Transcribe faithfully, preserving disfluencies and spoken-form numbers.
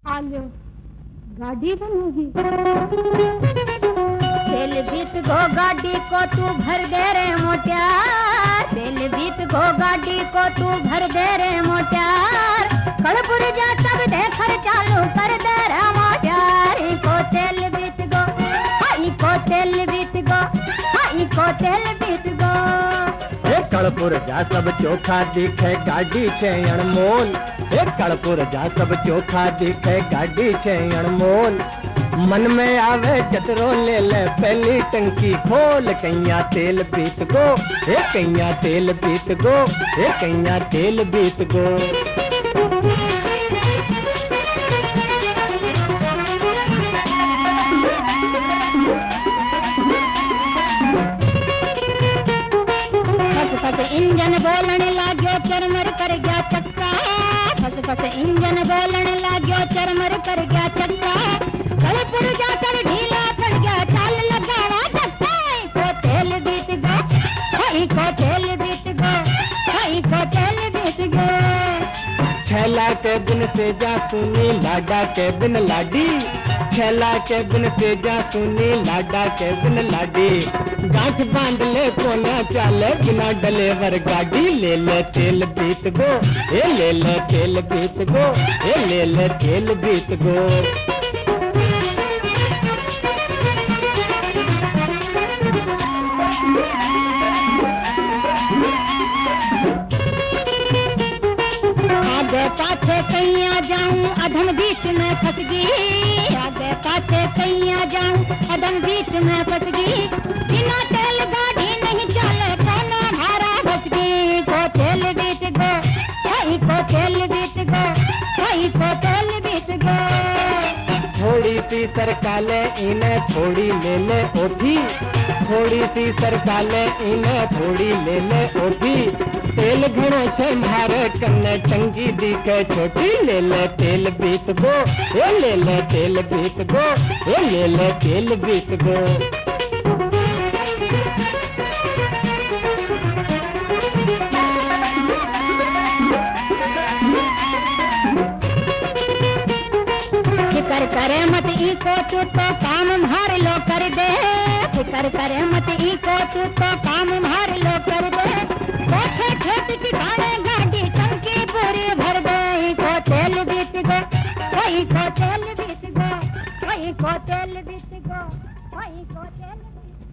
आलो गाड़ी बनेगी। तेल बीत गो गाड़ी को तू भर दे रे मोट्यार, तेल बीत गो गाड़ी को तू भर दे रे मोट्यार, कड़पुर जा सब देखर चालू कर दे रे मोट्यार। इको तेल बीत गो, इको तेल बीत गो, इको तेल बीत गो। कड़पुर जा सब चोखा दिखे गाड़ी छे अनमोल, एक कड़पुर जा सब चोखा दिखे गाड़ी छे अनमोल। मन में आवे जतरो ले ले पहली टंकी खोल, कैया तेल बीत गो, ए कैया तेल बीत गो, ए कैया तेल बीत गो। फस इंजन बोलन लाग्यो चरमर कर गया चक्का, फस फस इंजन बोलन लाग्यो चरमर कर गया चक्का, कड़पुर जा सब ढीला पड़ गया चाल लगावा धक्का। को तेल बीत गो, को तेल बीत गो, को तेल बीत गो। छैला के बिन से जा सुनी लाडा के बिन लाडी, छैला के बिन से जा सुनी लाडा के बिन लाडी। गांठ बांध ले कोना चाले बिना डलेवर गाड़ी, ले ले तेल बीत गो, ए ले ले तेल बीत गो, ए ले ले तेल बीत गो। आगे पाछे कैया जाऊं अधन बीच में फंस गई, आगे पाछे कैया जाऊं अधन बीच में फंस गई। बिना तेल गाड़ी नहीं चले कोना भारा फंस गई। को तेल बीत गो, को तेल बीत गो, को तेल बीत गो। थोड़ी सी सरकाले इन्हें थोड़ी ले ले ओठी, थोड़ी सी सरकाले इन्हें थोड़ी ले ले ओठी। तेल घणो छे मारे कन्ने टंगी दिखे छोटी, ले ले तेल बीत गो, ए ले ले तेल बीत गो, ए ले ले तेल बीत गो। फिकर करे मत इको तू तो काम मार लो कर दे, फिकर करे मत इको तू तो काम मार लो कर दे। कोठे खेत ठिकाने गाड़ी टंकी पूरी भर दे। को तेल बीत गो, को तेल बीत गो, को तेल बीत गो, को तेल बीत गो।